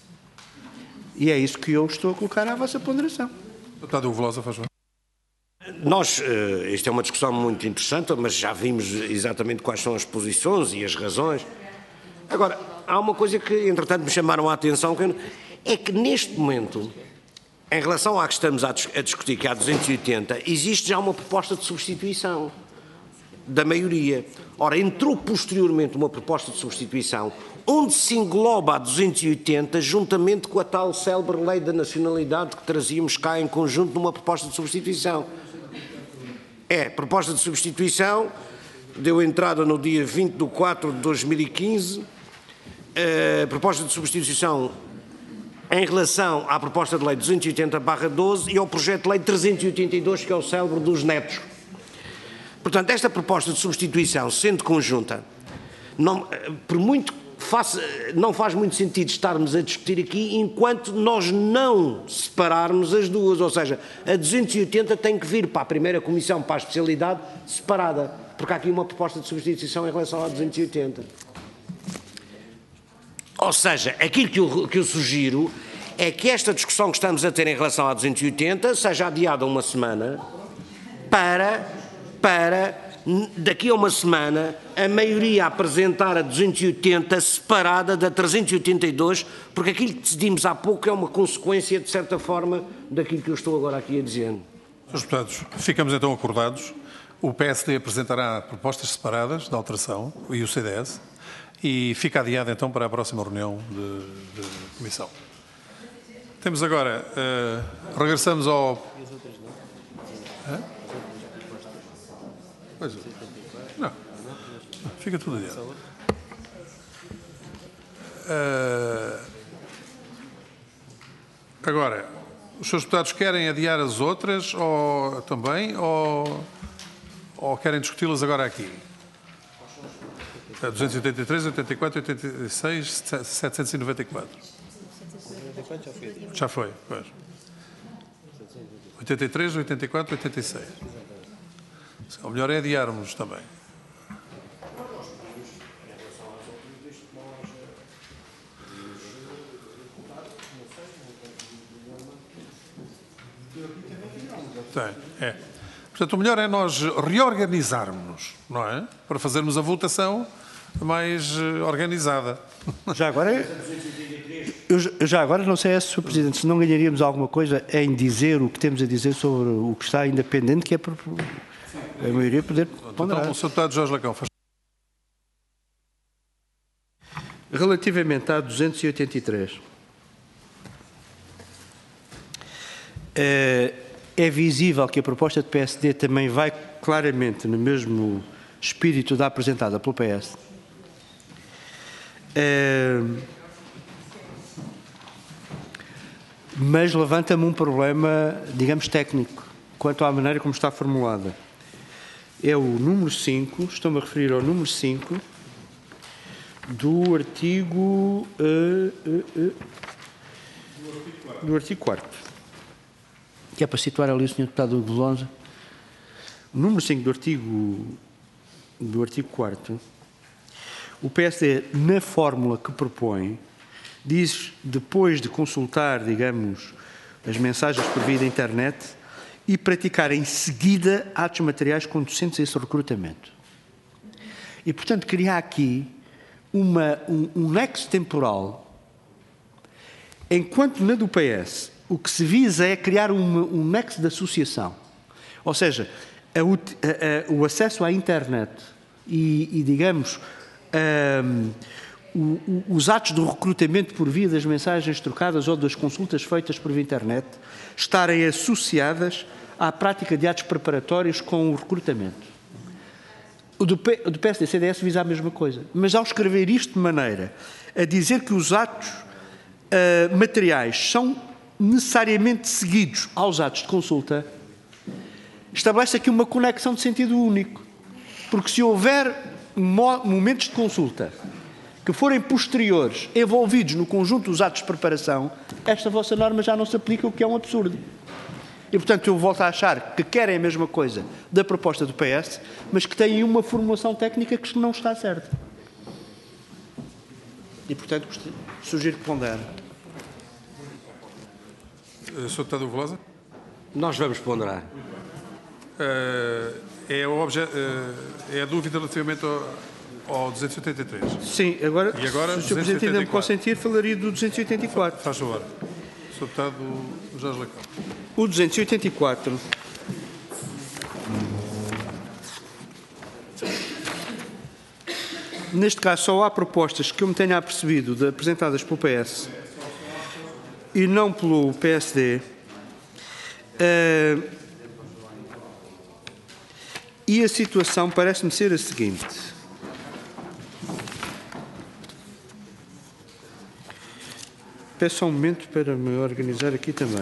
E é isso que eu estou a colocar à vossa ponderação. Deputado Velosa, faz favor. Nós, uh, isto é uma discussão muito interessante, mas já vimos exatamente quais são as posições e as razões. Agora, há uma coisa que, entretanto, me chamaram a atenção, que é que neste momento, em relação à que estamos a, dis a discutir, que é a duzentos e oitenta, existe já uma proposta de substituição da maioria. Ora, entrou posteriormente uma proposta de substituição onde se engloba a duzentos e oitenta juntamente com a tal célebre lei da nacionalidade que trazíamos cá em conjunto numa proposta de substituição. É, proposta de substituição, deu entrada no dia vinte de quatro de dois mil e quinze, a proposta de substituição em relação à proposta de lei duzentos e oitenta barra doze e ao projeto de lei trezentos e oitenta e dois, que é o célebre dos netos. Portanto, esta proposta de substituição, sendo conjunta, não, por muito faça, não faz muito sentido estarmos a discutir aqui enquanto nós não separarmos as duas, ou seja, a duzentos e oitenta tem que vir para a primeira comissão, para a especialidade, separada, porque há aqui uma proposta de substituição em relação à duzentos e oitenta. Ou seja, aquilo que eu, que eu sugiro é que esta discussão que estamos a ter em relação à duzentos e oitenta seja adiada uma semana para, para daqui a uma semana, a maioria apresentar a duzentos e oitenta separada da trezentos e oitenta e dois, porque aquilo que decidimos há pouco é uma consequência, de certa forma, daquilo que eu estou agora aqui a dizer. Senhores deputados, ficamos então acordados. O P S D apresentará propostas separadas de alteração, e o C D S, e fica adiado então para a próxima reunião de, de comissão. Temos agora, uh, regressamos ao... Hã? Pois é. Não, fica tudo adiado. Uh, agora, os senhores deputados querem adiar as outras ou, também ou, ou querem discuti-las agora aqui? duzentos e oitenta e três, oitenta e quatro, oitenta e seis, setecentos e noventa e quatro. Já foi, pois. oitenta e três, oitenta e quatro, oitenta e seis. O melhor é adiarmos também. Tem, é. Portanto, o melhor é nós reorganizarmos-nos, não é? Para fazermos a votação mais organizada. Já agora, eu já agora não sei, senhor Presidente, se não ganharíamos alguma coisa em dizer o que temos a dizer sobre o que está ainda pendente, que é para a maioria poder ponderar. Então, o senhor Deputado Jorge Lacão faz. Relativamente à duzentos e oitenta e três, é visível que a proposta do P S D também vai claramente no mesmo espírito da apresentada pelo P S. Mas levanta-me um problema, digamos, técnico, quanto à maneira como está formulada. É o número cinco, estou-me a referir ao número cinco do artigo, uh, uh, uh, do artigo quarto, que é para situar ali o senhor Deputado Hugo Lonza. O número cinco do artigo, do artigo quarto, o P S D, na fórmula que propõe, diz, depois de consultar, digamos, as mensagens por via da internet, e praticar em seguida atos materiais conducentes a esse recrutamento. E, portanto, criar aqui uma, um, um nexo temporal, enquanto na do P S o que se visa é criar uma, um nexo de associação. Ou seja, a, a, a, o acesso à internet e, e digamos, um, o, o, os atos de recrutamento por via das mensagens trocadas ou das consultas feitas por via internet estarem associadas à prática de atos preparatórios com o recrutamento. O do, P, o do P S D C D S visa a mesma coisa, mas ao escrever isto de maneira a dizer que os atos uh, materiais são necessariamente seguidos aos atos de consulta, estabelece aqui uma conexão de sentido único. Porque se houver mo momentos de consulta que forem posteriores, envolvidos no conjunto dos atos de preparação, esta vossa norma já não se aplica, o que é um absurdo. E, portanto, eu volto a achar que querem a mesma coisa da proposta do P S, mas que têm uma formulação técnica que não está certa. E, portanto, sugiro que pondere. senhor Deputado Hugo Lonza? Nós vamos ponderar. Uh, é, a obje, uh, é a dúvida relativamente ao, ao duzentos e oitenta e três. Sim, agora, E agora se o senhor Presidente ainda me consentir, falaria do duzentos e oitenta e quatro. Faz favor. senhor Deputado Jorge Lacão. O duzentos e oitenta e quatro neste caso só há propostas que eu me tenha apercebido de, apresentadas pelo P S e não pelo P S D, uh, e a situação parece-me ser a seguinte. Peço só um momento para me organizar aqui também.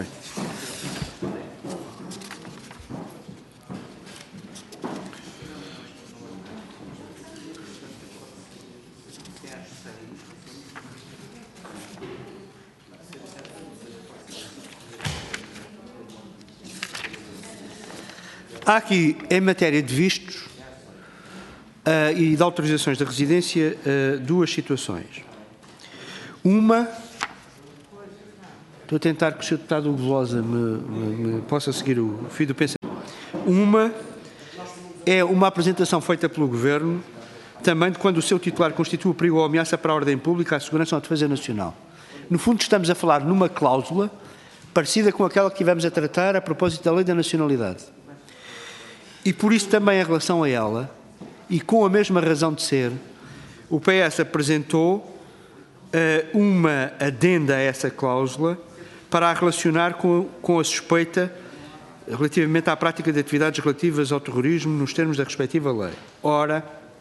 Há aqui, em matéria de vistos uh, e de autorizações de residência, uh, duas situações. Uma, estou a tentar que o senhor Deputado Hugo Lonza me, me, me possa seguir o fio do pensamento. Uma é uma apresentação feita pelo Governo, também de quando o seu titular constitui perigo ou ameaça para a ordem pública, a segurança ou a defesa nacional. No fundo, estamos a falar numa cláusula parecida com aquela que tivemos a tratar a propósito da Lei da Nacionalidade. E por isso também em relação a ela, e com a mesma razão de ser, o P S apresentou uh, uma adenda a essa cláusula para a relacionar com, com a suspeita relativamente à prática de atividades relativas ao terrorismo nos termos da respectiva lei. Ora,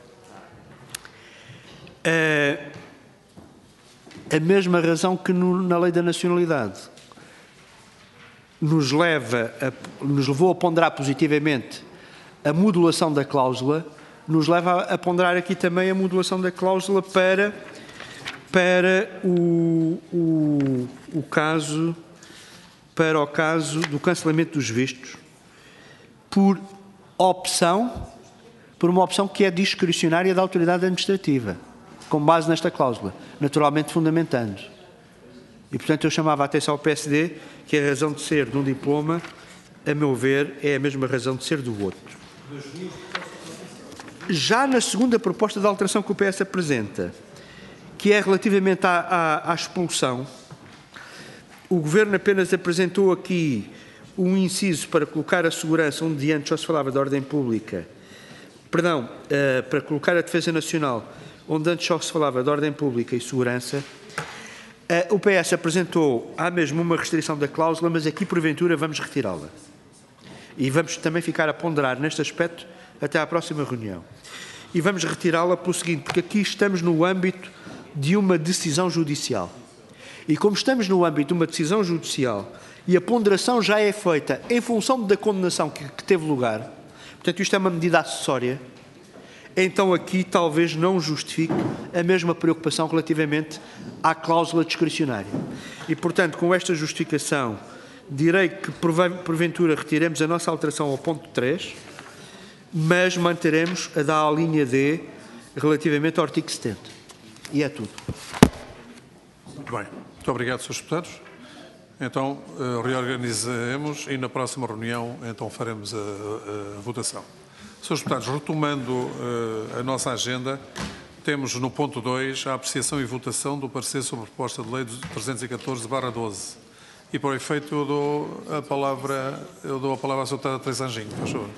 uh, a mesma razão que no, na Lei da Nacionalidade nos, leva a, nos levou a ponderar positivamente a modulação da cláusula, nos leva a ponderar aqui também a modulação da cláusula para, para o, o, o caso, para o caso do cancelamento dos vistos, por opção, por uma opção que é discricionária da autoridade administrativa, com base nesta cláusula, naturalmente fundamentando. E, portanto, eu chamava a atenção ao P S D que a razão de ser de um diploma, a meu ver, é a mesma razão de ser do outro. Já na segunda proposta de alteração que o P S apresenta, que é relativamente à, à, à expulsão, o Governo apenas apresentou aqui um inciso para colocar a segurança, onde antes só se falava de ordem pública, perdão, uh, para colocar a defesa nacional, onde antes só se falava de ordem pública e segurança, O P S apresentou, há mesmo uma restrição da cláusula, mas aqui, porventura, vamos retirá-la. E vamos também ficar a ponderar neste aspecto até à próxima reunião. E vamos retirá-la pelo seguinte, porque aqui estamos no âmbito de uma decisão judicial. E como estamos no âmbito de uma decisão judicial e a ponderação já é feita em função da condenação que, que teve lugar, portanto, isto é uma medida acessória, então aqui talvez não justifique a mesma preocupação relativamente à cláusula discricionária. E, portanto, com esta justificação, direi que, porventura, retiremos a nossa alteração ao ponto três, mas manteremos a da linha D relativamente ao artigo setenta. E é tudo. Muito bem. Muito obrigado, senhores Deputados. Então, reorganizaremos e na próxima reunião, então, faremos a, a, a votação. senhores Deputados, retomando uh, a nossa agenda, temos no ponto dois a apreciação e votação do parecer sobre a proposta de lei trezentos e catorze barra doze. E, por efeito, eu dou a palavra, eu dou a palavra à senhora Deputada Teresa Anjinho, por favor.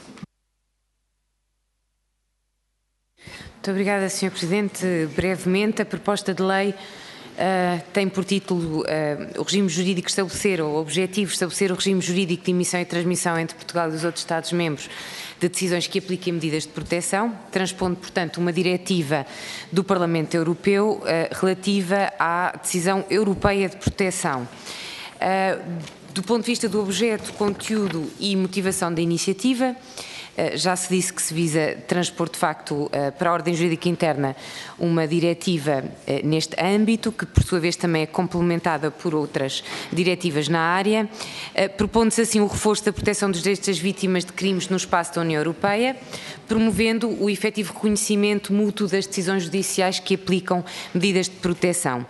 Muito obrigada, senhor Presidente. Brevemente, a proposta de lei Uh, tem por título uh, o regime jurídico estabelecer, ou o objetivo estabelecer o regime jurídico de emissão e transmissão entre Portugal e os outros Estados-membros de decisões que apliquem medidas de proteção, transpondo, portanto, uma diretiva do Parlamento Europeu uh, relativa à decisão europeia de proteção. Uh, do ponto de vista do objeto, conteúdo e motivação da iniciativa, já se disse que se visa transpor, de facto, para a ordem jurídica interna uma diretiva neste âmbito, que por sua vez também é complementada por outras diretivas na área, propondo-se assim o reforço da proteção dos direitos das vítimas de crimes no espaço da União Europeia, promovendo o efetivo reconhecimento mútuo das decisões judiciais que aplicam medidas de proteção.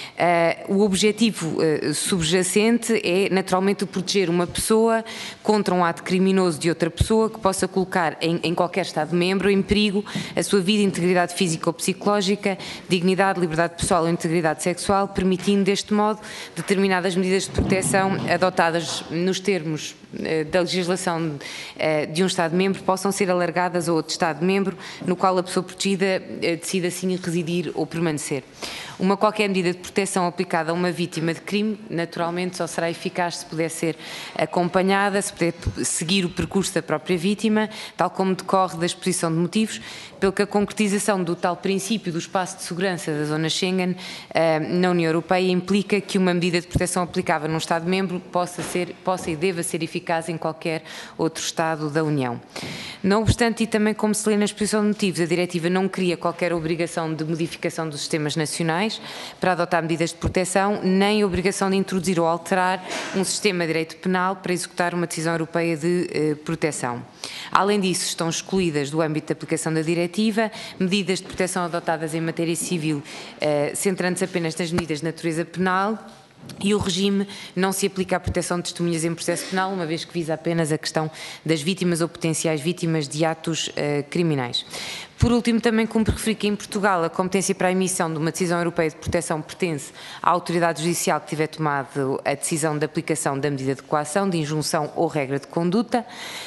O objetivo subjacente é, naturalmente, proteger uma pessoa contra um ato criminoso de outra pessoa que possa colocar em, em qualquer Estado-membro em perigo a sua vida, integridade física ou psicológica, dignidade, liberdade pessoal ou integridade sexual, permitindo, deste modo, determinadas medidas de proteção adotadas nos termos da legislação de um Estado-membro possam ser alargadas a outro Estado-membro no qual a pessoa protegida decida assim residir ou permanecer. Uma qualquer medida de proteção aplicada a uma vítima de crime, naturalmente, só será eficaz se puder ser acompanhada, se puder seguir o percurso da própria vítima, tal como decorre da exposição de motivos, pelo que a concretização do tal princípio do espaço de segurança da zona Schengen eh, na União Europeia implica que uma medida de proteção aplicável num Estado-membro possa ser, possa e deva ser eficaz em qualquer outro Estado da União. Não obstante, e também como se lê na exposição de motivos, a diretiva não cria qualquer obrigação de modificação dos sistemas nacionais para adotar medidas de proteção, nem obrigação de introduzir ou alterar um sistema de direito penal para executar uma decisão europeia de eh, proteção. Além disso, estão excluídas do âmbito de aplicação da diretiva medidas de proteção adotadas em matéria civil, eh, centrando-se apenas nas medidas de natureza penal, e o regime não se aplica à proteção de testemunhas em processo penal, uma vez que visa apenas a questão das vítimas ou potenciais vítimas de atos uh, criminais. Por último, também cumpre referir que em Portugal a competência para a emissão de uma decisão europeia de proteção pertence à autoridade judicial que tiver tomado a decisão de aplicação da medida de coação, de injunção ou regra de conduta,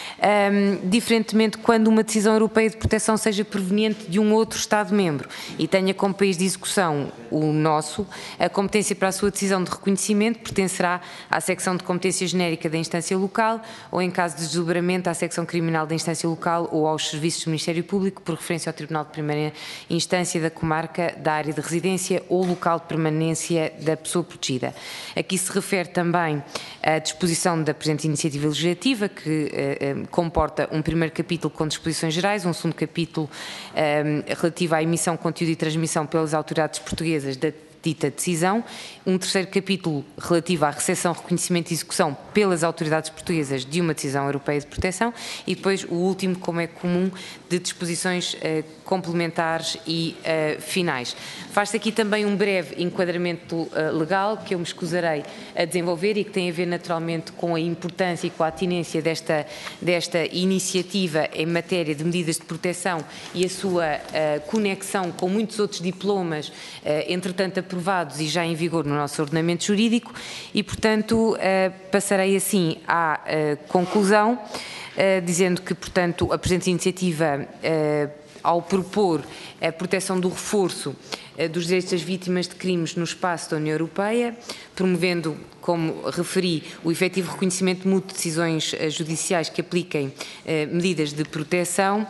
um, diferentemente quando uma decisão europeia de proteção seja proveniente de um outro Estado-membro e tenha como país de execução o nosso, a competência para a sua decisão de reconhecimento pertencerá à secção de competência genérica da instância local ou, em caso de desdobramento, à secção criminal da instância local ou aos serviços do Ministério Público, por referência ao Tribunal de Primeira Instância da comarca, da área de residência ou local de permanência da pessoa protegida. Aqui se refere também à disposição da presente iniciativa legislativa, que eh, eh, comporta um primeiro capítulo com disposições gerais, um segundo capítulo eh, relativo à emissão, conteúdo e transmissão pelas autoridades portuguesas da dita decisão, um terceiro capítulo relativo à recepção, reconhecimento e execução pelas autoridades portuguesas de uma decisão europeia de proteção e depois o último, como é comum, de disposições eh, complementares e eh, finais. Faz-se aqui também um breve enquadramento eh, legal que eu me escusarei a desenvolver e que tem a ver naturalmente com a importância e com a atinência desta, desta iniciativa em matéria de medidas de proteção e a sua eh, conexão com muitos outros diplomas, eh, entretanto aprovados e já em vigor no nosso ordenamento jurídico e, portanto, eh, passarei assim à eh, conclusão, eh, dizendo que, portanto, a presente iniciativa eh, ao propor a proteção do reforço dos direitos das vítimas de crimes no espaço da União Europeia, promovendo, como referi, o efetivo reconhecimento mútuo de decisões judiciais que apliquem medidas de proteção,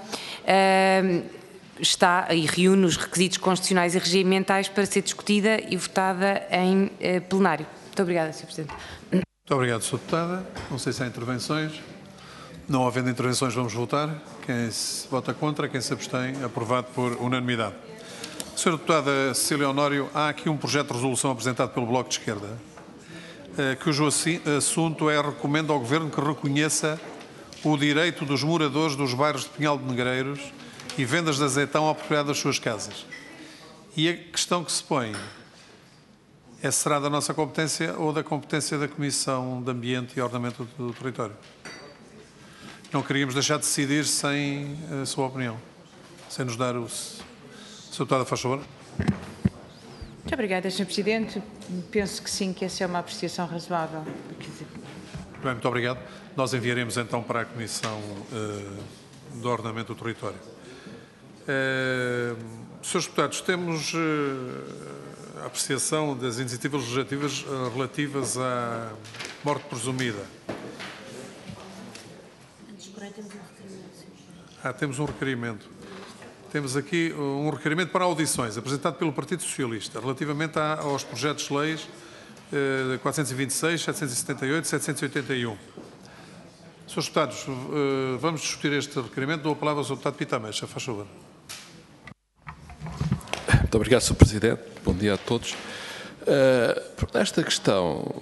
está e reúne os requisitos constitucionais e regimentais para ser discutida e votada em plenário. Muito obrigada, senhor Presidente. Muito obrigado, senhora Deputada. Não sei se há intervenções. Não havendo intervenções, vamos votar. Quem se vota contra, quem se abstém, aprovado por unanimidade. senhora Deputada Cecília Honório, há aqui um projeto de resolução apresentado pelo Bloco de Esquerda, cujo assunto é: recomenda ao Governo que reconheça o direito dos moradores dos bairros de Pinhal de Negreiros e vendas de azeitão à propriedade das suas casas. E a questão que se põe é: será da nossa competência ou da competência da Comissão de Ambiente e Ordenamento do Território? Não queríamos deixar de decidir sem a sua opinião, sem nos dar o... senhora Deputada, faz favor. Muito obrigada, senhor Presidente. Penso que sim, que essa é uma apreciação razoável. Bem, muito obrigado. Nós enviaremos então para a Comissão uh, do Ordenamento do Território. Uh, senhores Deputados, temos uh, a apreciação das iniciativas legislativas uh, relativas à morte presumida. Ah, temos um requerimento. Temos aqui um requerimento para audições, apresentado pelo Partido Socialista, relativamente aos projetos de leis eh, quatrocentos e vinte e seis, setecentos e setenta e oito e setecentos e oitenta e um. senhores Deputados, eh, vamos discutir este requerimento. Dou a palavra ao senhor Deputado Pita Ameixa, faz favor. Muito obrigado, senhor Presidente. Bom dia a todos. Uh, esta questão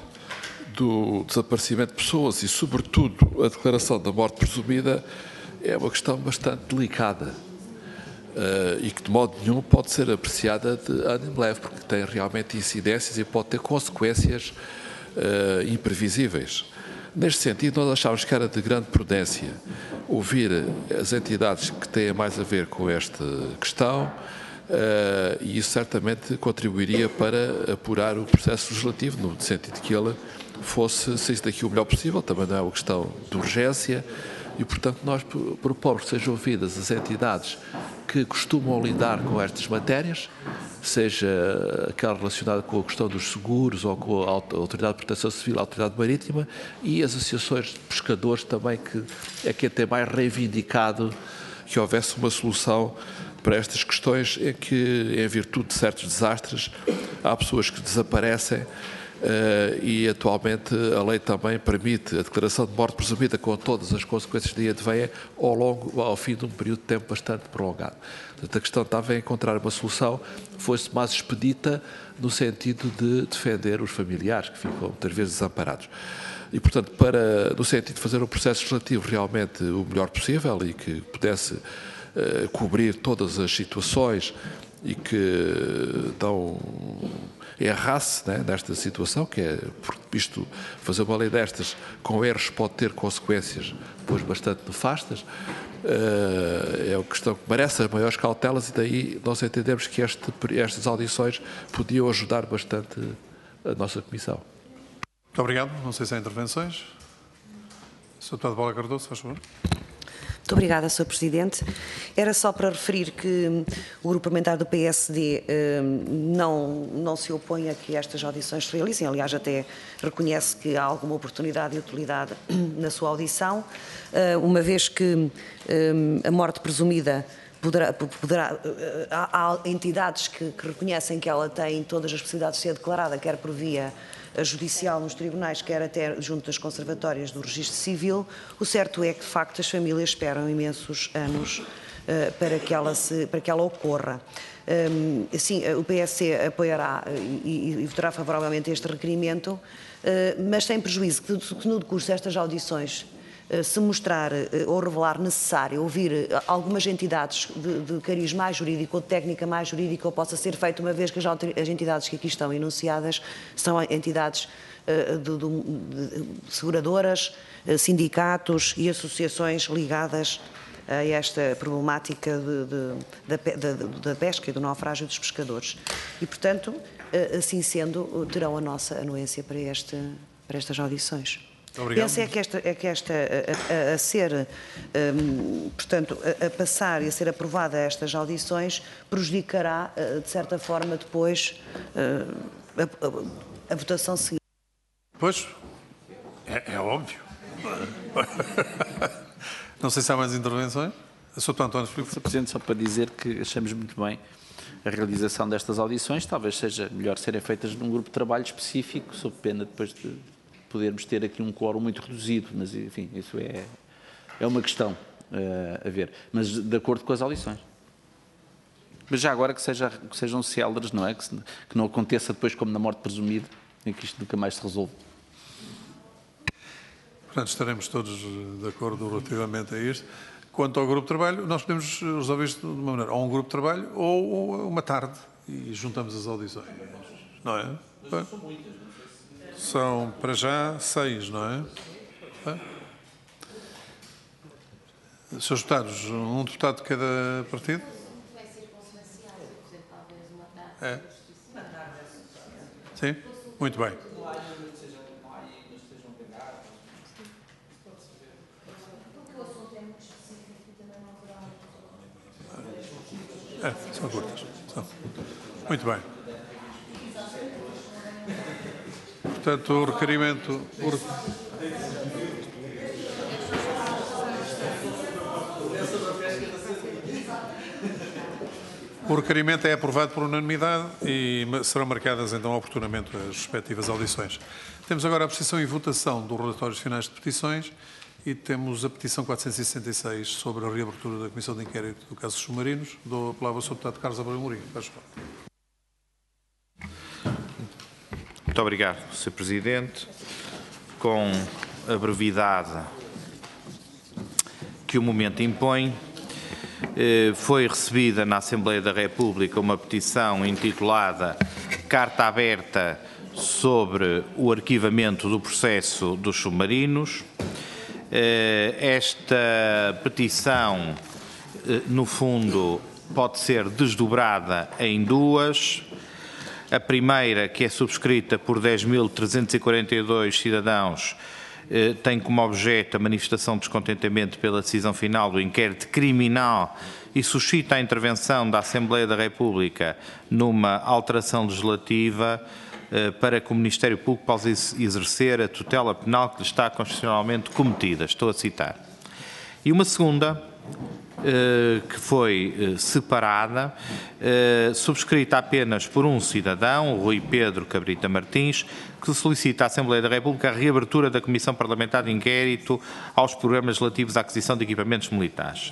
do desaparecimento de pessoas e, sobretudo, a declaração da morte presumida é uma questão bastante delicada uh, e que, de modo nenhum, pode ser apreciada de ano em leve, porque tem realmente incidências e pode ter consequências uh, imprevisíveis. Neste sentido, nós achávamos que era de grande prudência ouvir as entidades que têm mais a ver com esta questão, uh, e isso certamente contribuiria para apurar o processo legislativo, no sentido que ele fosse, saísse daqui o melhor possível. Também não é uma questão de urgência. E, portanto, nós propomos que sejam ouvidas as entidades que costumam lidar com estas matérias, seja aquela relacionada com a questão dos seguros ou com a Autoridade de Proteção Civil, a Autoridade Marítima, e as associações de pescadores também, que é quem tem mais reivindicado que houvesse uma solução para estas questões, em que, em virtude de certos desastres, há pessoas que desaparecem. Uh, e atualmente a lei também permite a declaração de morte presumida com todas as consequências que daí advêm ao longo, ao fim de um período de tempo bastante prolongado. Portanto, a questão estava em encontrar uma solução que fosse mais expedita, no sentido de defender os familiares que ficam muitas vezes desamparados. E, portanto, para, no sentido de fazer um processo legislativo realmente o melhor possível e que pudesse uh, cobrir todas as situações e que dão errasse, né, nesta situação, que é, porque isto, fazer uma lei destas com erros pode ter consequências depois bastante nefastas, uh, é uma questão que merece as maiores cautelas, e daí nós entendemos que este, estas audições podiam ajudar bastante a nossa Comissão. Muito obrigado. Não sei se há intervenções. senhor Deputado Bola Cardoso, faz favor. Muito obrigada, senhor Presidente. Era só para referir que o Grupo Parlamentar do P S D eh, não, não se opõe a que estas audições se realizem. Aliás, até reconhece que há alguma oportunidade e utilidade na sua audição, eh, uma vez que eh, a morte presumida poderá... poderá há, há entidades que, que reconhecem que ela tem todas as possibilidades de ser declarada, quer por via judicial nos tribunais, quer até junto das conservatórias do Registro Civil. O certo é que, de facto, as famílias esperam imensos anos uh, para, que ela se, para que ela ocorra. Um, assim, o P S C apoiará e, e votará favoravelmente este requerimento, uh, mas sem prejuízo que, que no decurso destas audições se mostrar ou revelar necessário ouvir algumas entidades de, de cariz mais jurídico ou de técnica mais jurídica, ou possa ser feito, uma vez que as, as entidades que aqui estão enunciadas são entidades uh, de, de, de seguradoras, sindicatos e associações ligadas a esta problemática de, de, de, de, da pesca e do naufrágio dos pescadores. E, portanto, assim sendo, terão a nossa anuência para, este, para estas audições. Obrigado. Penso é que esta, é que esta a, a, a ser, um, portanto, a, a passar e a ser aprovada estas audições prejudicará, uh, de certa forma, depois uh, a, a, a votação seguinte. Pois, é, é óbvio. Não sei se há mais intervenções. senhor António Filipe. senhor Presidente, só para dizer que achamos muito bem a realização destas audições. Talvez seja melhor serem feitas num grupo de trabalho específico, sob pena depois de podermos ter aqui um quórum muito reduzido, mas enfim, isso é, é uma questão uh, a ver, mas de acordo com as audições. Mas já agora que, seja, que sejam céleres, não é? Que, se, que não aconteça depois como na morte presumida, em que isto nunca mais se resolve. Portanto, estaremos todos de acordo relativamente a isto. Quanto ao grupo de trabalho, nós podemos resolver isto de uma maneira, ou um grupo de trabalho ou uma tarde, e juntamos as audições, não é? Bem, são, para já, seis, não é? Bem. senhores deputados, um deputado de cada partido? É? Sim? Muito bem. É, são curtas. São. Muito bem. Portanto, o requerimento... O... O requerimento é aprovado por unanimidade e serão marcadas então oportunamente as respectivas audições. Temos agora a apreciação e votação dos relatórios finais de petições e temos a petição quatrocentos e sessenta e seis sobre a reabertura da Comissão de Inquérito do caso dos submarinos. Dou a palavra ao senhor deputado Carlos Abreu Mourinho. Faz favor. Muito obrigado, senhor Presidente. Com a brevidade que o momento impõe, foi recebida na Assembleia da República uma petição intitulada Carta Aberta sobre o arquivamento do processo dos submarinos. Esta petição, no fundo, pode ser desdobrada em duas. A primeira, que é subscrita por dez mil trezentos e quarenta e dois cidadãos, tem como objeto a manifestação de descontentamento pela decisão final do inquérito criminal e suscita a intervenção da Assembleia da República numa alteração legislativa para que o Ministério Público possa exercer a tutela penal que lhe está constitucionalmente cometida. Estou a citar. E uma segunda, que foi separada, subscrita apenas por um cidadão, Rui Pedro Cabrita Martins, que solicita à Assembleia da República a reabertura da Comissão Parlamentar de Inquérito aos programas relativos à aquisição de equipamentos militares.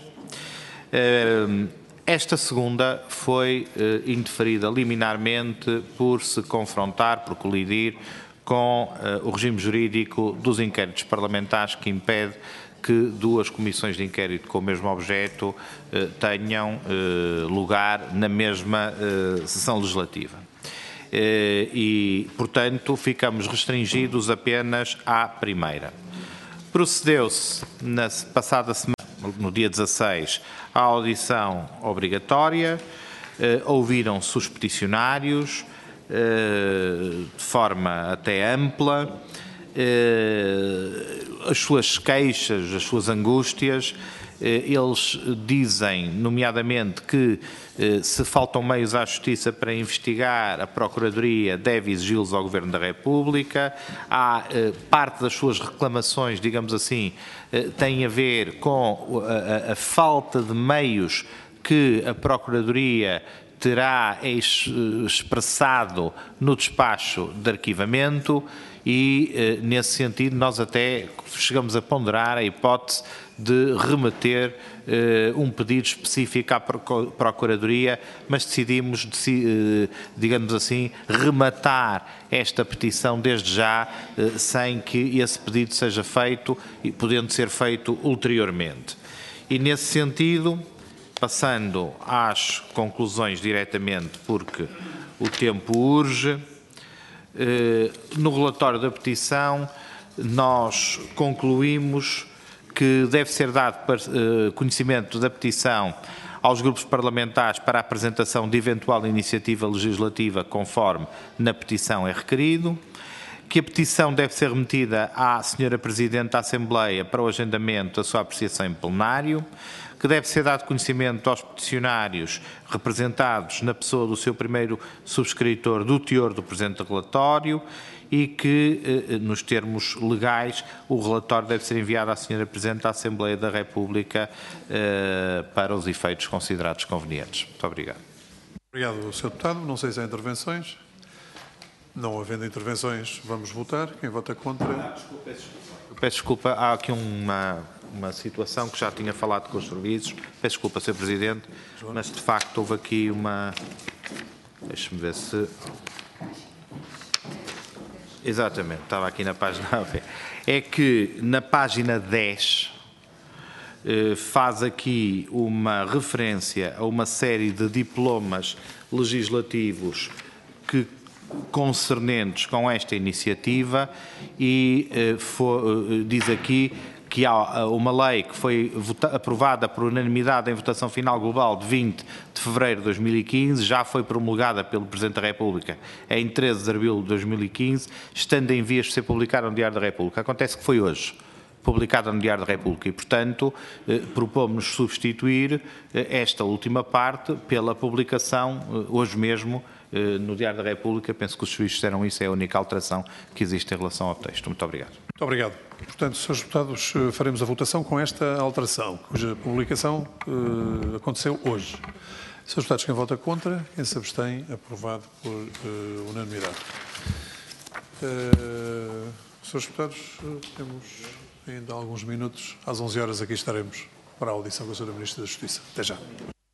Esta segunda foi indeferida liminarmente por se confrontar, por colidir com o regime jurídico dos inquéritos parlamentares que impede que duas comissões de inquérito com o mesmo objeto eh, tenham eh, lugar na mesma eh, sessão legislativa. Eh, e, portanto, ficamos restringidos apenas à primeira. Procedeu-se, na passada semana, no dia dezasseis, à audição obrigatória, eh, ouviram-se os peticionários, eh, de forma até ampla, as suas queixas, as suas angústias. Eles dizem, nomeadamente, que se faltam meios à Justiça para investigar, a Procuradoria deve exigi-los ao Governo da República. Há parte das suas reclamações, digamos assim, tem a ver com a, a, a falta de meios que a Procuradoria terá expressado no despacho de arquivamento. E, nesse sentido, nós até chegamos a ponderar a hipótese de remeter uh, um pedido específico à Procuradoria, mas decidimos, digamos assim, rematar esta petição desde já, uh, sem que esse pedido seja feito e podendo ser feito ulteriormente. E, nesse sentido, passando às conclusões diretamente, porque o tempo urge, no relatório da petição, nós concluímos que deve ser dado conhecimento da petição aos grupos parlamentares para a apresentação de eventual iniciativa legislativa conforme na petição é requerido. que a petição deve ser remetida à senhora Presidente da Assembleia para o agendamento da sua apreciação em plenário, que deve ser dado conhecimento aos peticionários representados na pessoa do seu primeiro subscritor do teor do presente relatório e que, nos termos legais, o relatório deve ser enviado à senhora Presidente da Assembleia da República para os efeitos considerados convenientes. Muito obrigado. Obrigado, senhor Deputado. Não sei se há intervenções. Não havendo intervenções, vamos votar. Quem vota contra? Ah, desculpa, peço desculpa. Peço desculpa, há aqui uma, uma situação que já tinha falado com os serviços. Peço desculpa, senhor Presidente, mas de facto houve aqui uma... Deixe-me ver se... Exatamente, estava aqui na página A B. É que na página dez eh, faz aqui uma referência a uma série de diplomas legislativos que concernentes com esta iniciativa e eh, for, eh, diz aqui que há uma lei que foi vota, aprovada por unanimidade em votação final global de vinte de fevereiro de dois mil e quinze, já foi promulgada pelo Presidente da República em treze de abril de dois mil e quinze, estando em vias de ser publicada no Diário da República. Acontece que foi hoje publicada no Diário da República e, portanto, eh, propomos substituir eh, esta última parte pela publicação, eh, hoje mesmo, eh, no Diário da República. Penso que os serviços disseram isso, é a única alteração que existe em relação ao texto. Muito obrigado. Muito obrigado. Portanto, senhores deputados, faremos a votação com esta alteração, cuja publicação uh, aconteceu hoje. Senhores deputados, quem vota contra, quem se abstém, aprovado por uh, unanimidade. Uh, senhores deputados, uh, temos ainda alguns minutos. Às onze horas aqui estaremos para a audição com a senhora Ministra da Justiça. Até já.